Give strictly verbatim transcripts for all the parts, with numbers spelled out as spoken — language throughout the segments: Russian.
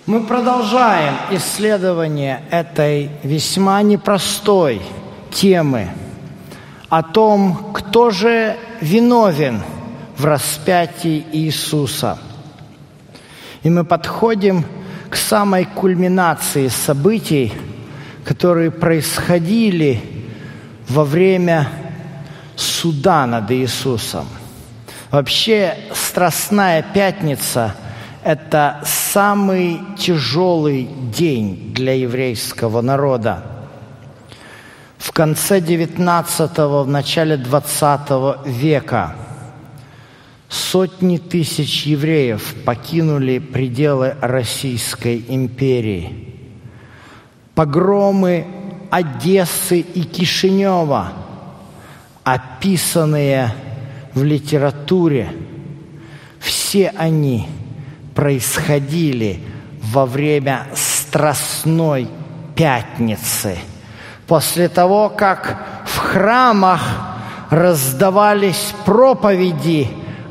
Мы продолжаем исследование этой весьма непростой темы о том, кто же виновен в распятии Иисуса. И мы подходим к самой кульминации событий, которые происходили во время суда над Иисусом. Вообще, Страстная Пятница – это самый тяжелый день для еврейского народа. В конце девятнадцатого, в начале двадцатого века сотни тысяч евреев покинули пределы Российской империи. Погромы Одессы и Кишинева, описанные в литературе, все они происходили во время Страстной Пятницы, после того, как в храмах раздавались проповеди,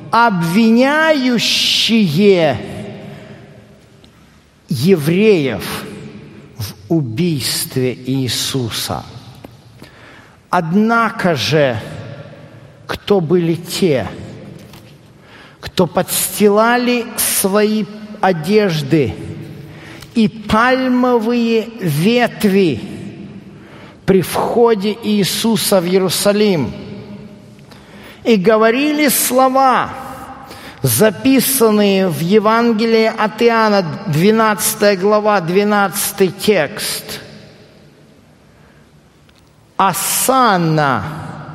обвиняющие евреев в убийстве Иисуса. Однако же, кто были те, кто подстилали свои одежды и пальмовые ветви при входе Иисуса в Иерусалим и говорили слова, записанные в Евангелии от Иоанна, двенадцатая глава, двенадцатый текст. «Осанна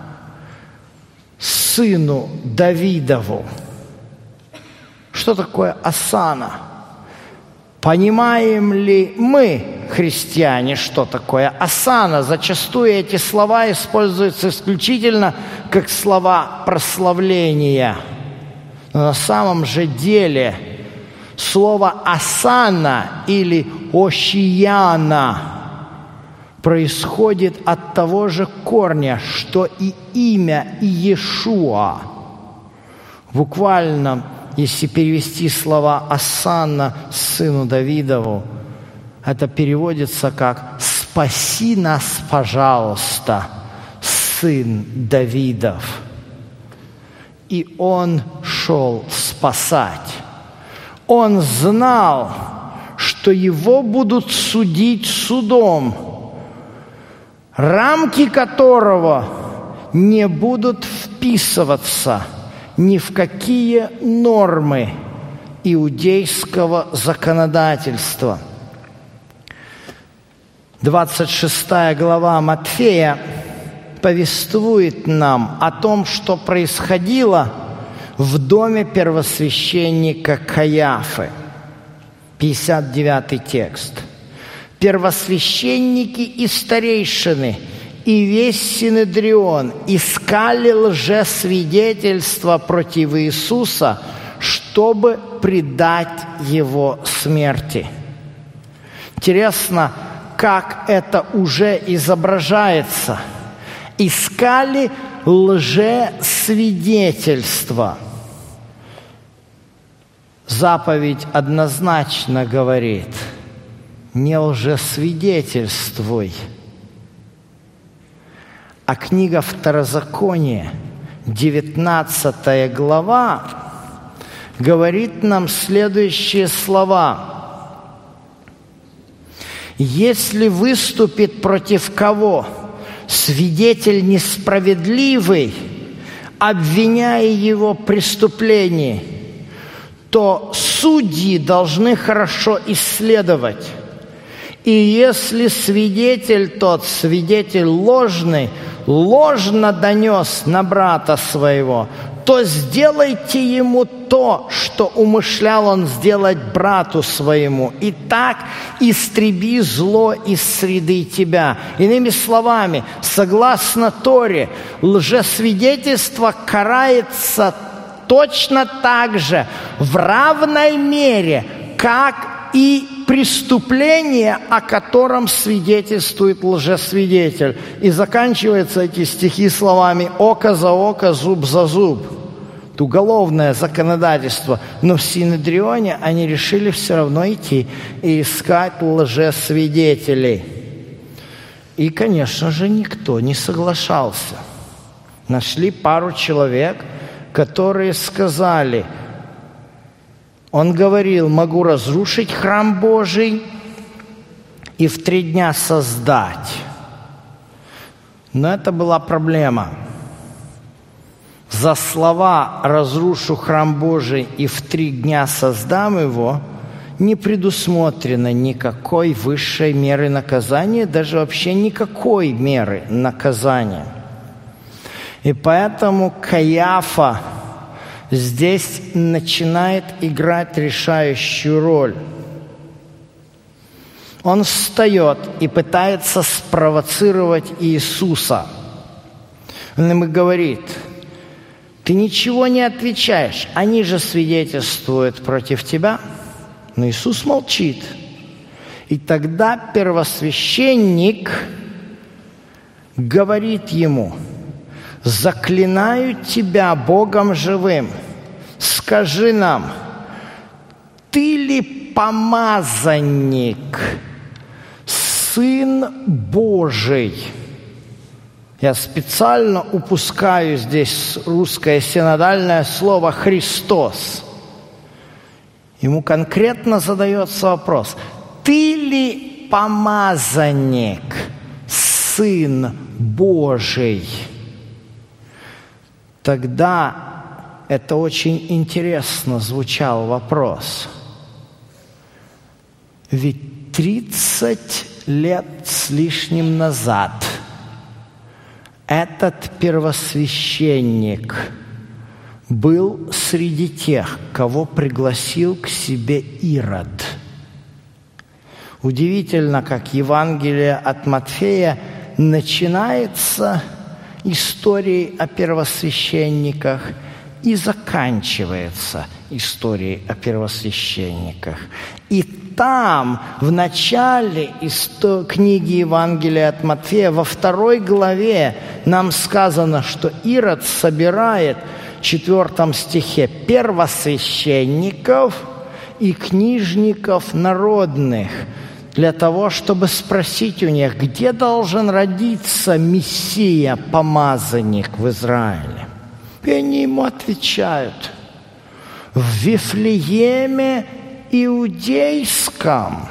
сыну Давидову». Что такое осанна? Понимаем ли мы, христиане, что такое осанна? Зачастую эти слова используются исключительно как слова прославления. Но на самом же деле слово осанна или ошияна происходит от того же корня, что и имя Иешуа. Буквально, если перевести слова «Осанна сыну Давидову», это переводится как «Спаси нас, пожалуйста, сын Давидов». И он шел спасать. Он знал, что его будут судить судом, рамки которого не будут вписываться ни в какие нормы иудейского законодательства. двадцать шестая глава Матфея повествует нам о том, что происходило в доме первосвященника Каяфы. пятьдесят девятый текст. Первосвященники и старейшины и весь Синедрион искали лжесвидетельства против Иисуса, чтобы предать его смерти. Интересно, как это уже изображается. Искали лжесвидетельства. Заповедь однозначно говорит: не лжесвидетельствуй. А книга Второзакония, девятнадцатая глава, говорит нам следующие слова. «Если выступит против кого свидетель несправедливый, обвиняя его в преступлении, то судьи должны хорошо исследовать. И если свидетель тот, свидетель ложный, ложно донес на брата своего, то сделайте ему то, что умышлял он сделать брату своему, и так истреби зло из среды тебя». Иными словами, согласно Торе, лжесвидетельство карается точно так же, в равной мере, как и преступление, о котором свидетельствует лжесвидетель. И заканчиваются эти стихи словами: «Око за око, зуб за зуб». уголовное законодательство, но в Синедрионе они решили все равно идти и искать лжесвидетелей. И, конечно же, никто не соглашался. Нашли пару человек, которые сказали, он говорил, могу разрушить храм Божий и в три дня создать. Но это была проблема. За слова «разрушу храм Божий и в три дня создам его» не предусмотрено никакой высшей меры наказания, даже вообще никакой меры наказания. И поэтому Каиафа здесь начинает играть решающую роль. Он встает и пытается спровоцировать Иисуса. Он ему говорит, ты ничего не отвечаешь, они же свидетельствуют против тебя. Но Иисус молчит. И тогда первосвященник говорит ему, заклинаю тебя Богом живым, скажи нам, ты ли помазанник, Сын Божий? Я специально упускаю здесь русское синодальное слово «Христос». Ему конкретно задается вопрос, ты ли помазанник, Сын Божий? Тогда это очень интересно звучал вопрос. Ведь тридцать лет с лишним назад этот первосвященник был среди тех, кого пригласил к себе Ирод. Удивительно, как Евангелие от Матфея начинается историей о первосвященниках и заканчивается историей о первосвященниках. И там, в начале книги Евангелия от Матфея, во второй главе нам сказано, что Ирод собирает в четвертом стихе первосвященников и книжников народных для того, чтобы спросить у них, где должен родиться Мессия, помазанник в Израиле. И они ему отвечают, в Вифлееме Иудейском.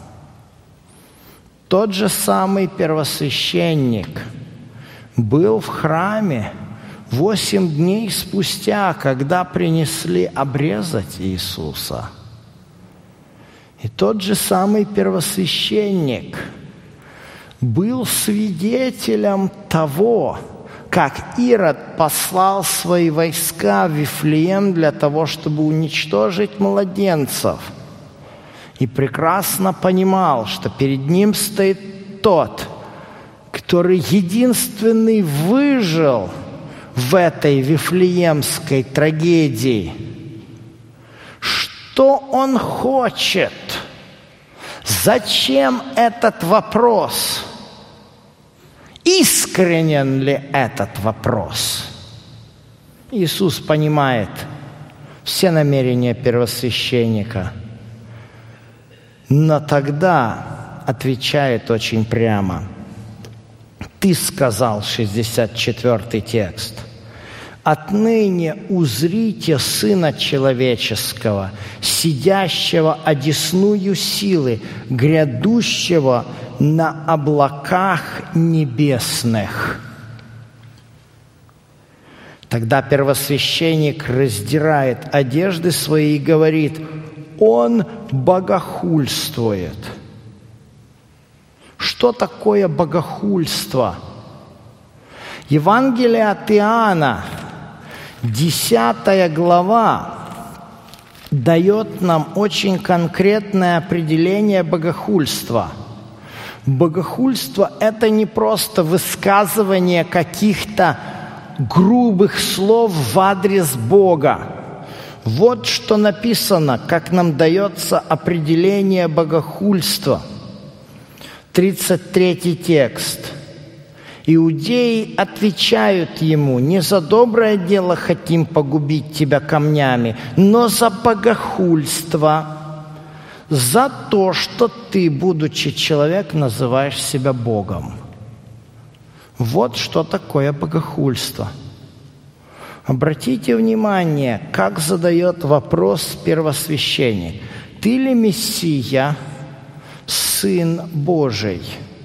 Тот же самый первосвященник был в храме восемь дней спустя, когда принесли обрезать Иисуса. И тот же самый первосвященник был свидетелем того, как Ирод послал свои войска в Вифлеем для того, чтобы уничтожить младенцев. И прекрасно понимал, что перед ним стоит тот, который единственный выжил в этой вифлеемской трагедии. Что он хочет? Зачем этот вопрос? Искренен ли этот вопрос? Иисус понимает все намерения первосвященника, но тогда отвечает очень прямо. Ты сказал, шестьдесят четвёртый текст, «Отныне узрите Сына Человеческого, сидящего одесную силы, грядущего на облаках небесных». Тогда первосвященник раздирает одежды свои и говорит, «Он богохульствует». Что такое богохульство? Евангелие от Иоанна, десятая глава, дает нам очень конкретное определение богохульства. Богохульство – это не просто высказывание каких-то грубых слов в адрес Бога. Вот что написано, как нам дается определение богохульства. тридцать третий текст. Иудеи отвечают ему: «Не за доброе дело хотим погубить тебя камнями, но за богохульство, за то, что ты, будучи человек, называешь себя Богом». Вот что такое богохульство. Обратите внимание, как задает вопрос первосвященник: «Ты ли Мессия, Сын Божий?»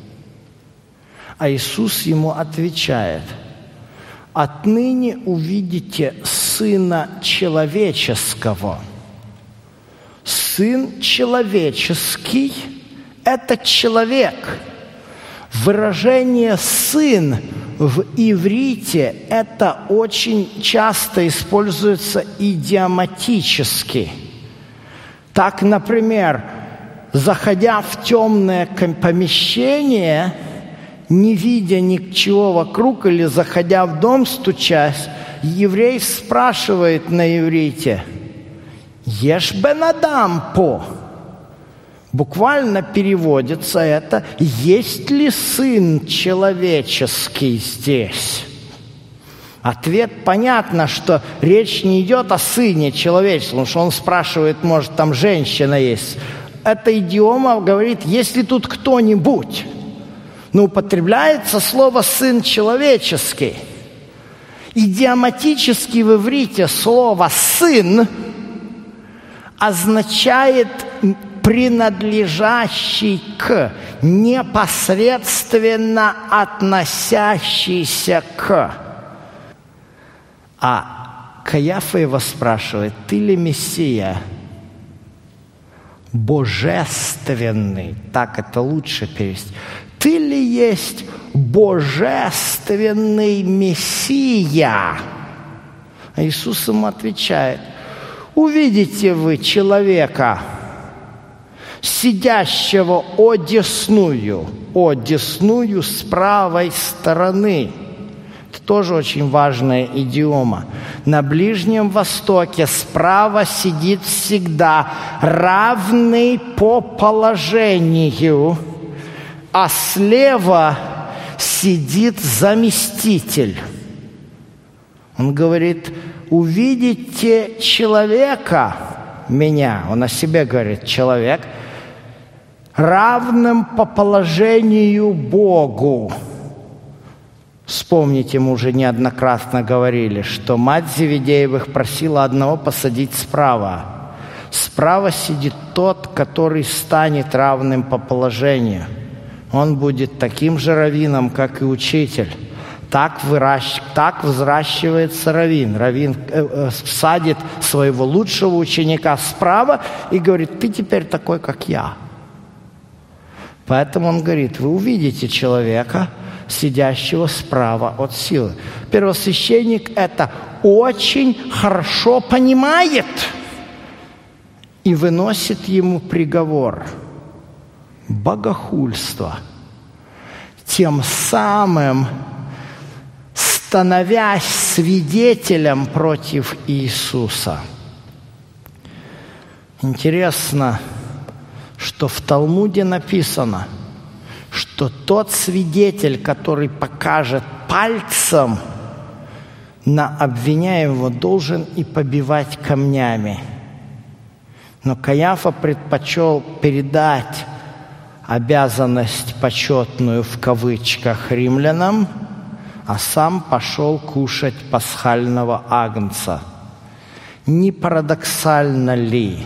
А Иисус ему отвечает: «Отныне увидите Сына Человеческого». Сын человеческий – это человек. Выражение «сын» в иврите – это очень часто используется идиоматически. Так, например, заходя в темное помещение, не видя ничего вокруг, или заходя в дом, стучась, еврей спрашивает на иврите: «Еш бен адам по?» Буквально переводится это: «Есть ли сын человеческий здесь?» Ответ понятно, что речь не идет о сыне человеческом, потому что он спрашивает, может, там женщина есть. Эта идиома говорит: «Есть ли тут кто-нибудь?» Но употребляется слово «сын человеческий». Идиоматически в иврите слово «сын» означает принадлежащий к, непосредственно относящийся к. А Каяфа его спрашивает: «Ты ли Мессия?» Божественный, так это лучше перевести. «Ты ли есть божественный Мессия?» А Иисус ему отвечает: «Увидите вы человека, сидящего одесную, одесную с правой стороны». Это тоже очень важная идиома. На Ближнем Востоке справа сидит всегда равный по положению, а слева сидит заместитель. Он говорит: «Увидите человека, меня», он о себе говорит, человек, равным по положению Богу. Вспомните, мы уже неоднократно говорили, что мать Зеведеевых просила одного посадить справа. Справа сидит тот, который станет равным по положению. Он будет таким же раввином, как и учитель. Так, выращ... так взращивается раввин. Раввин э, э, садит своего лучшего ученика справа и говорит: «Ты теперь такой, как я». Поэтому он говорит: «Вы увидите человека, сидящего справа от силы». Первосвященник это очень хорошо понимает и выносит ему приговор: богохульство, тем самым становясь свидетелем против Иисуса. Интересно, что в Талмуде написано, что тот свидетель, который покажет пальцем на обвиняемого, должен и побивать камнями. Но Каяфа предпочел передать обязанность почетную в кавычках римлянам, а сам пошел кушать пасхального агнца. Не парадоксально ли?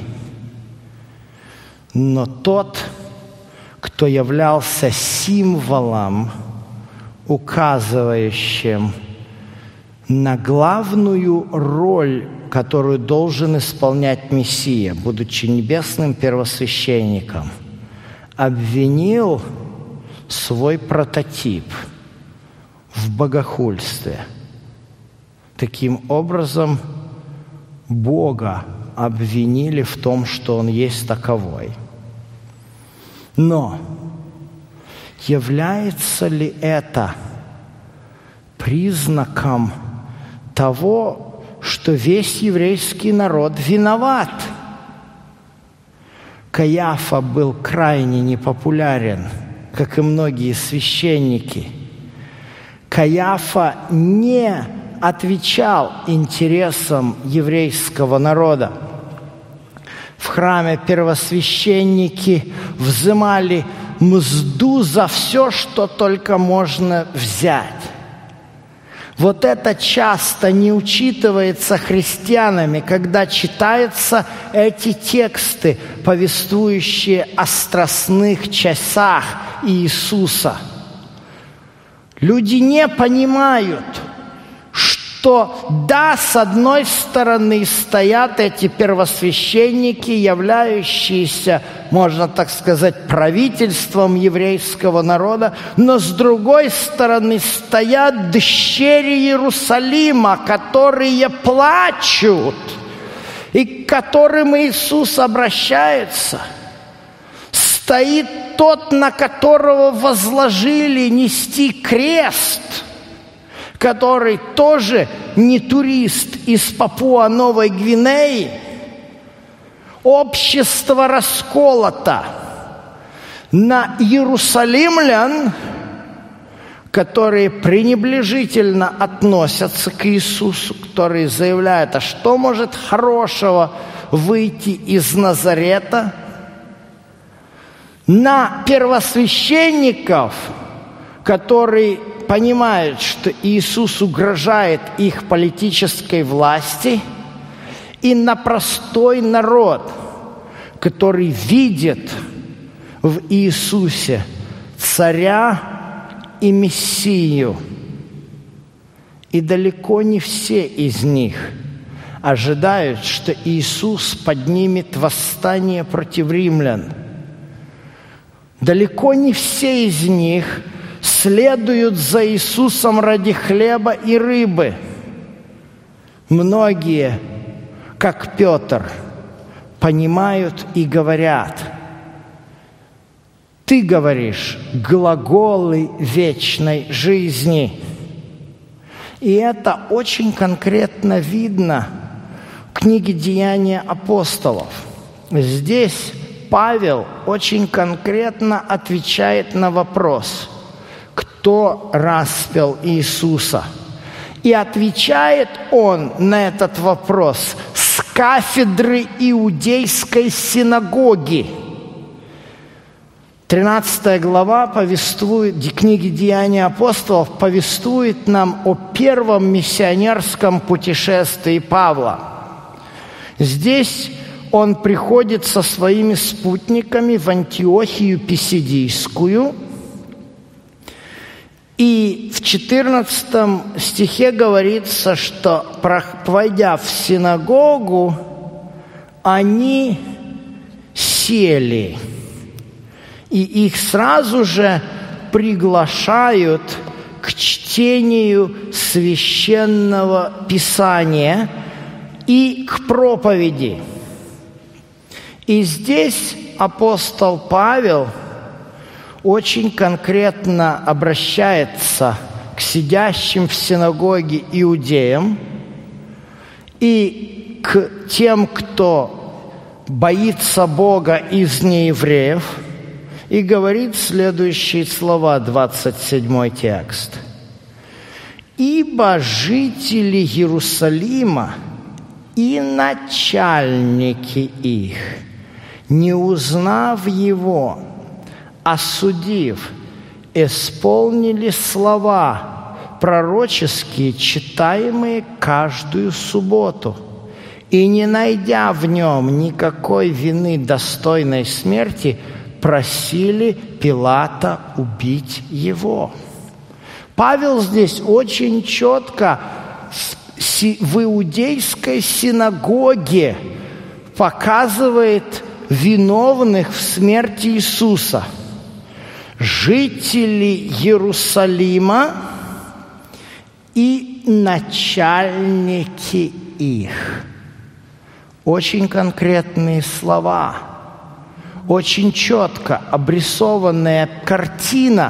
Но тот, кто являлся символом, указывающим на главную роль, которую должен исполнять Мессия, будучи небесным первосвященником, обвинил свой прототип в богохульстве. Таким образом, Бога обвинили в том, что Он есть таковой. Но является ли это признаком того, что весь еврейский народ виноват? Каяфа был крайне непопулярен, как и многие священники. Каиафа не отвечал интересам еврейского народа. В храме первосвященники взымали мзду за все, что только можно взять. Вот это часто не учитывается христианами, когда читаются эти тексты, повествующие о страстных часах Иисуса. Люди не понимают, что да, с одной стороны стоят эти первосвященники, являющиеся, можно так сказать, правительством еврейского народа, но с другой стороны стоят дщери Иерусалима, которые плачут и к которым Иисус обращается. Стоит тот, на которого возложили нести крест, который тоже не турист из Папуа-Новой Гвинеи. Общество расколото на иерусалимлян, которые пренебрежительно относятся к Иисусу, которые заявляют: а что может хорошего выйти из Назарета? На первосвященников, которые понимают, что Иисус угрожает их политической власти, и на простой народ, который видит в Иисусе царя и Мессию. И далеко не все из них ожидают, что Иисус поднимет восстание против римлян. Далеко не все из них следуют за Иисусом ради хлеба и рыбы. Многие, как Петр, понимают и говорят: ты говоришь глаголы вечной жизни. И это очень конкретно видно в книге «Деяния апостолов». Здесь Павел очень конкретно отвечает на вопрос: кто распял Иисуса? И отвечает он на этот вопрос с кафедры Иудейской синагоги. тринадцатая глава повествует, книги «Деяния апостолов» повествует нам о первом миссионерском путешествии Павла. Здесь он приходит со своими спутниками в Антиохию Писидийскую, и в четырнадцатом стихе говорится, что, войдя в синагогу, они сели, и их сразу же приглашают к чтению священного Писания и к проповеди. И здесь апостол Павел очень конкретно обращается к сидящим в синагоге иудеям и к тем, кто боится Бога из неевреев, и говорит следующие слова, двадцать седьмой текст. «Ибо жители Иерусалима и начальники их, не узнав его, осудив, исполнили слова пророческие, читаемые каждую субботу, и, не найдя в нем никакой вины достойной смерти, просили Пилата убить его». Павел здесь очень четко в иудейской синагоге показывает виновных в смерти Иисуса. Жители Иерусалима и начальники их. Очень конкретные слова, очень четко обрисованная картина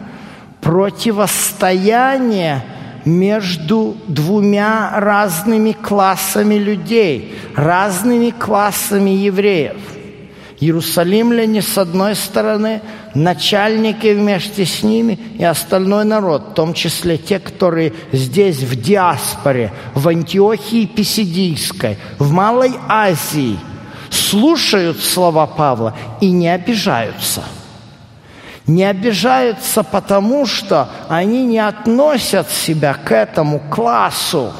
противостояния между двумя разными классами людей, разными классами евреев. Иерусалимляне с одной стороны, начальники вместе с ними и остальной народ, в том числе те, которые здесь в диаспоре, в Антиохии Писидийской, в Малой Азии, слушают слова Павла и не обижаются. Не обижаются, потому что они не относят себя к этому классу.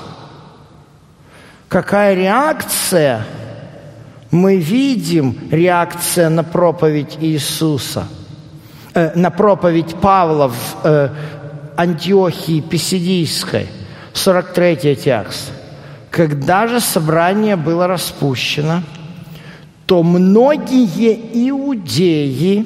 Какая реакция? Мы видим реакция на проповедь Иисуса, э, на проповедь Павла в э, Антиохии Писидийской, сорок третий текст. Когда же собрание было распущено, то многие иудеи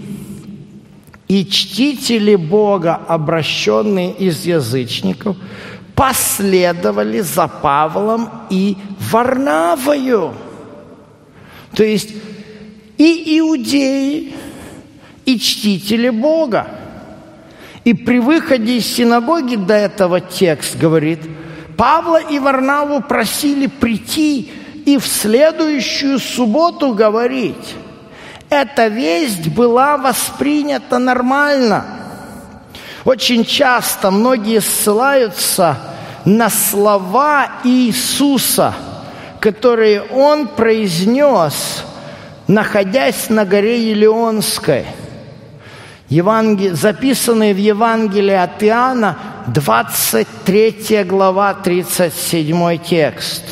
и чтители Бога, обращенные из язычников, последовали за Павлом и Варнавою. То есть и иудеи, и чтители Бога. И при выходе из синагоги до этого текст говорит, Павла и Варнаву просили прийти и в следующую субботу говорить. Эта весть была воспринята нормально. Очень часто многие ссылаются на слова Иисуса, которые Он произнес, находясь на горе Елеонской, Евангел... записанные в Евангелии от Иоанна, двадцать третья глава, тридцать седьмой текст.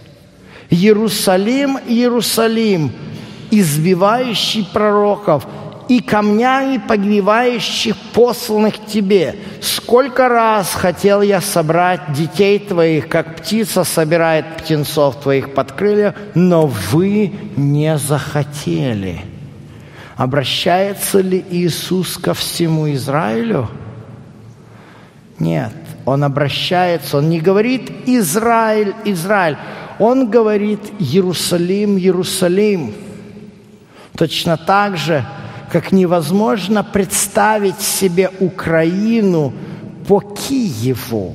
«Иерусалим, Иерусалим, избивающий пророков и камнями погибающих посланных тебе. Сколько раз хотел я собрать детей твоих, как птица собирает птенцов твоих под крылья, но вы не захотели». Обращается ли Иисус ко всему Израилю? Нет, Он обращается, Он не говорит «Израиль, Израиль», Он говорит «Иерусалим, Иерусалим». Точно так же, как невозможно представить себе Украину по Киеву.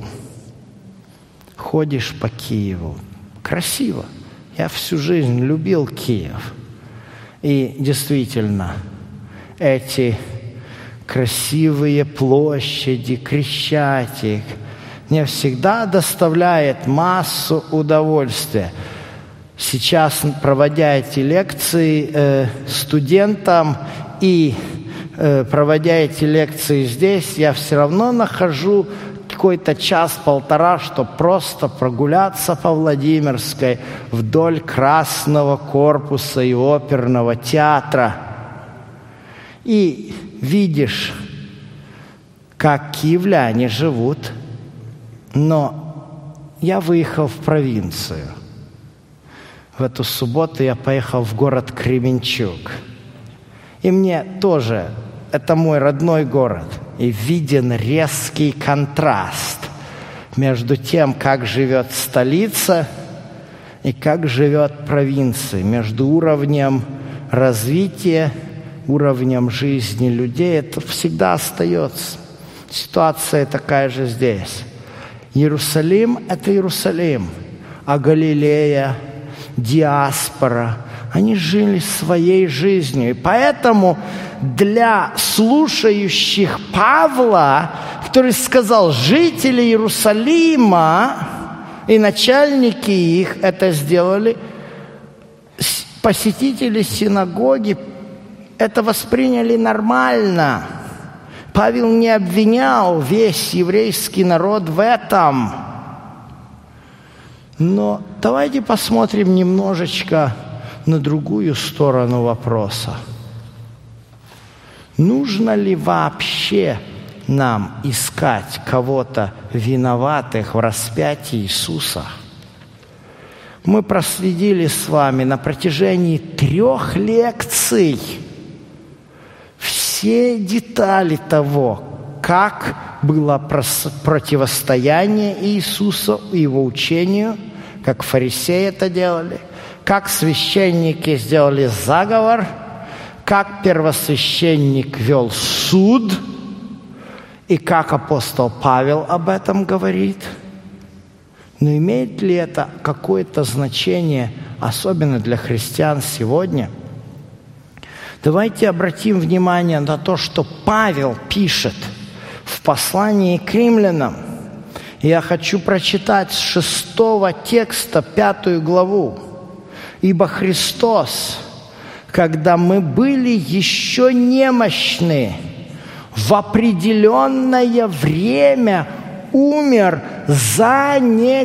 Ходишь по Киеву. Красиво. Я всю жизнь любил Киев. И действительно, эти красивые площади, Крещатик, мне всегда доставляет массу удовольствия. Сейчас, проводя эти лекции э, студентам и э, проводя эти лекции здесь, я все равно нахожу какой-то час-полтора, чтобы просто прогуляться по Владимирской вдоль Красного корпуса и оперного театра. И видишь, как киевляне живут. Но я выехал в провинцию. В эту субботу я поехал в город Кременчуг. И мне тоже, это мой родной город, и виден резкий контраст между тем, как живет столица и как живет провинция, между уровнем развития, уровнем жизни людей. Это всегда остается. Ситуация такая же здесь. Иерусалим – это Иерусалим, а Галилея, диаспора, они жили своей жизнью. И поэтому для слушающих Павла, который сказал, жители Иерусалима и начальники их это сделали, посетители синагоги это восприняли нормально. Павел не обвинял весь еврейский народ в этом. Но давайте посмотрим немножечко на другую сторону вопроса. Нужно ли вообще нам искать кого-то виноватых в распятии Иисуса? Мы проследили с вами на протяжении трех лекций все детали того, как было противостояние Иисуса и Его учению, как фарисеи это делали, как священники сделали заговор, как первосвященник вел суд, и как апостол Павел об этом говорит. Но имеет ли это какое-то значение, особенно для христиан сегодня? Давайте обратим внимание на то, что Павел пишет в послании к римлянам. Я хочу прочитать с шестого текста пятую главу. «Ибо Христос, когда мы были еще немощны, в определенное время умер за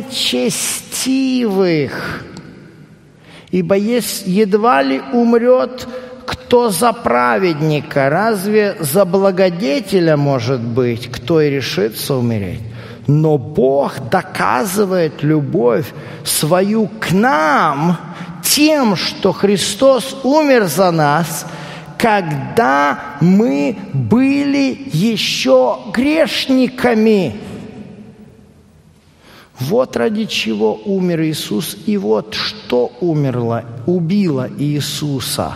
нечестивых. Ибо если едва ли умрет кто за праведника, разве за благодетеля, может быть, кто и решится умереть? Но Бог доказывает любовь свою к нам тем, что Христос умер за нас, когда мы были еще грешниками». Вот ради чего умер Иисус, и вот что умерло, убило Иисуса.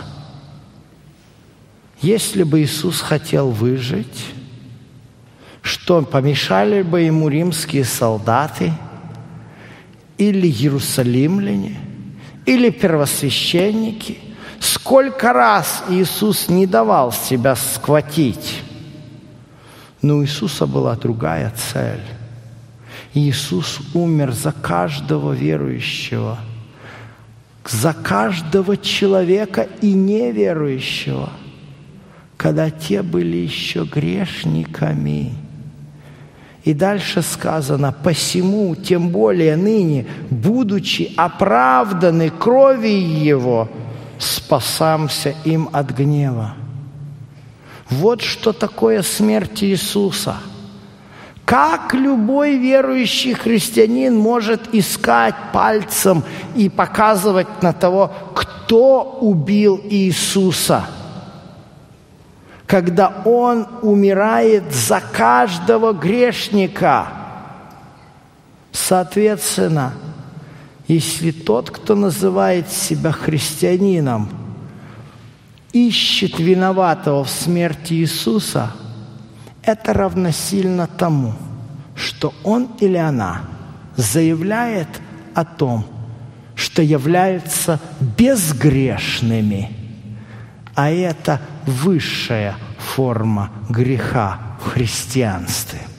Если бы Иисус хотел выжить, что помешали бы ему римские солдаты, или иерусалимляне, или первосвященники? Сколько раз Иисус не давал себя схватить? Но у Иисуса была другая цель. Иисус умер за каждого верующего, за каждого человека и неверующего, когда те были еще грешниками. И дальше сказано: «Посему, тем более ныне, будучи оправданы кровью Его, спасаемся им от гнева». Вот что такое смерть Иисуса. Как любой верующий христианин может искать пальцем и показывать на того, кто убил Иисуса, когда Он умирает за каждого грешника? Соответственно, если тот, кто называет себя христианином, ищет виноватого в смерти Иисуса, это равносильно тому, что он или она заявляет о том, что являются безгрешными, а это высшая форма греха в христианстве.